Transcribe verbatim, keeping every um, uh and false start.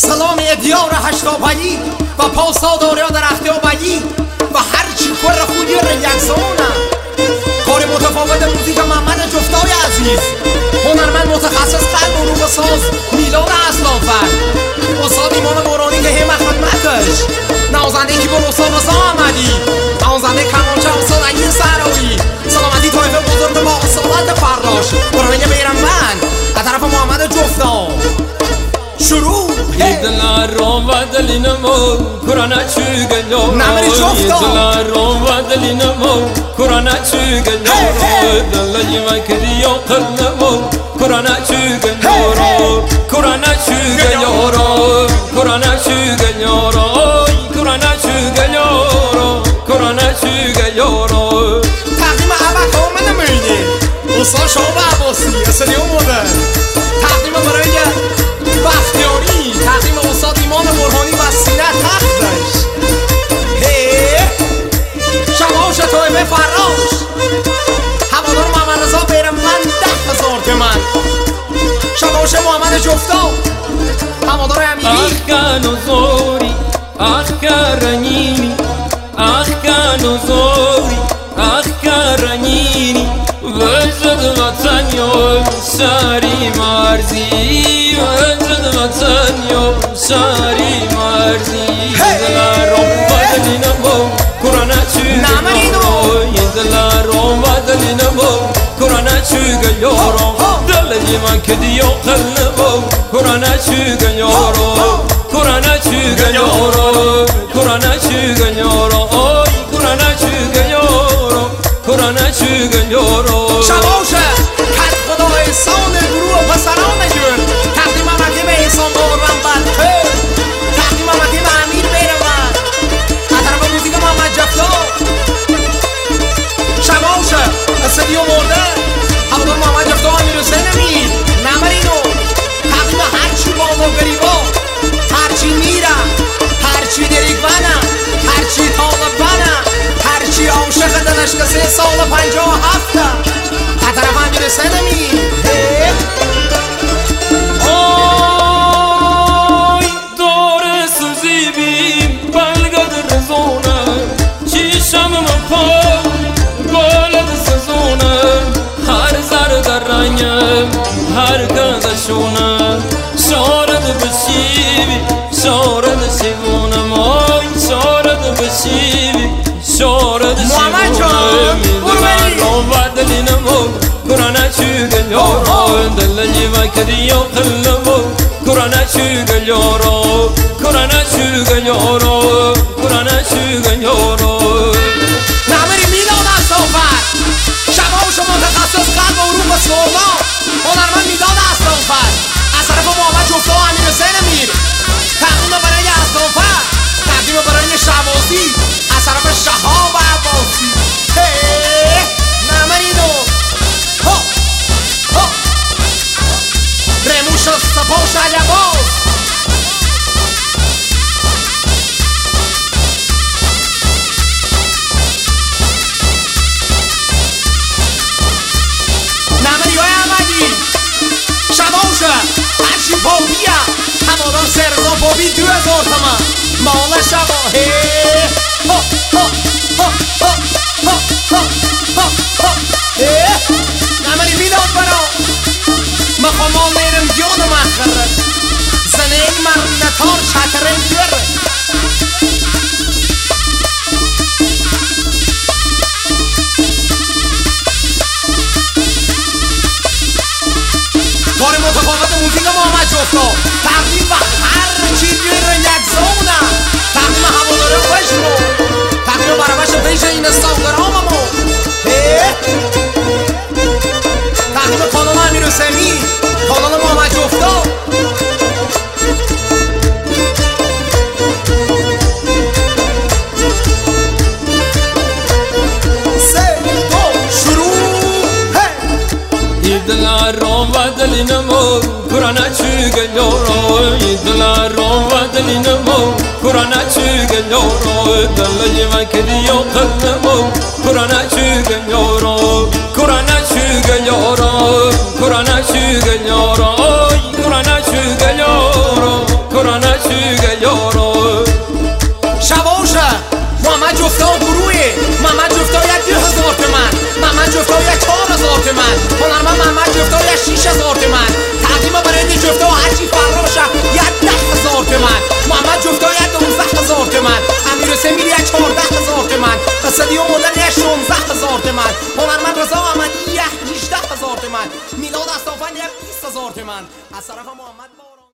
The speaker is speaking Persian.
سلام دیار هشتابایی و پاسا داریا در اختیابایی و هرچی کر خودی رو یکسانم. کار متفاوت موزیک محمد جفتای عزیز، هنرمند متخصص قلب و روح ساز میلاد اصلانفر، استاد ایمان بورانی که همه خدمتش، نوازنده کیبورد استاد رضا احمدی، نوازنده کمانچه استاد علی صحرایی، سلامتی طایفه بزرگ با اصالت فراش، برای بیرمبند از طرف محمد جفتا. شروع Idlarom va dalinamo Kurana chugalo Namri jofta Idlarom va dalinamo Kurana chugalo Dalaji makriyo qalamo Kurana chugalo Kurana chugalo Kurana chugalo Kurana chugalo Kurana chugalo تقدیم اول کامل نمیدی استاد شما عباسی اصلی اومده. تقدیم برای بختیاری، تقدیم استاد ایمان برهانی و سینه تختش. هی شماش طایفه فراش، هوادار محمد رضا بیرم من ده هزار تومن. شماش محمد جفتا، هوادار امیری. آخ کانو زوری آخ کارنینی آخ کانو زوری آخ کارنینی وجد وطنیو ساری مرزی وجد وطنیو ساری مرزی دلارم بدلینمو قرآن چوگیارم دلارم بدلینمو قرآن چوگیارم دلی من کدیو قلبم قرآن چوگیارم قرآن چوگیارم قرآن چوگیارم قرآن چوگیارم قرآن چوگیارم شباشه کت خدا احسان گروه پسران جون. تقدیم امدی به احسان بارم بلکه، تقدیم امدی به امیر بیرون از طرف موزیک محمد جفتا. شباشه استدیو مرده هوادار محمد جفتا امیر حسین امیر نمرینو. تقدیم هرچی بالا گریبا، هرچی میرم، هرچی دریگونم، هرچی طالبانم، هرچی عاشق دلش که سه سال پنجاه و هفتم از طرف امیر حسین امیر. آی داره سوزی بیم بلگد رزونه چیشم من پا بالد سزونه هر زر در رنگم هر گذشونه شارد بشیبی شارد شیبونم آی شارد بشیبی شارد شیبونم دلارم و دلینمو قرآن چوگیارم دلجی وکریو قلبو قرآن چوگیارم قرآن چوگیارم قرآن چوگیارم نمری میلاد اصلانفر، شباش متخصص قلب و روح سودا، هنرمند میلاد اصلانفر از طرف محمد جفتا و امیر حسین امیر. تقدیم برای اصلانفر، تقدیم برای شبازی از طرف شهاب عباسی. هی نمرینو ها ها رموش سپاش عجباز. نمری های احمدی شباشه هرچی بابیه هوادار سرزا بابی دو هزار تومن مال شبا. هی ها ها ها ها ها ها ها ها هی نمری میلاد برا مخوام آن میرم جان مخره زنه من نتار شترین گره. کار متفاوت موزیک محمد جفتا، تقدیم و هر چی بیره یک زونم، تقدیم هواداره خوشمو، تقدیم برابش پیش این استاگراممو. تقدیم کانال امیر حسینی، کانال محمد جفتا. سه دو شروع. دلارم و دلینمو قرآن چوگیارم دلارم و دلینمو قرآن چوگیارم دلجی مکریو قلبمو قرآن چوگیارم قرآن چوگیارم قرآن چوگیارم قرآن چوگیارم قرآن شیش هزار تومن. تقدیم برای جفته و هرچی فراشه یک ده هزار تومن. محمد جفته یک دوازده هزار تومن. امیر حسین یک چهارده هزار تومن. قصدی و مدن یک شانزده هزار تومن. هنرمند رضا احمدی یک هجده هزار تومن. میلاد استافان یک بیست هزار تومن. از طرف محمد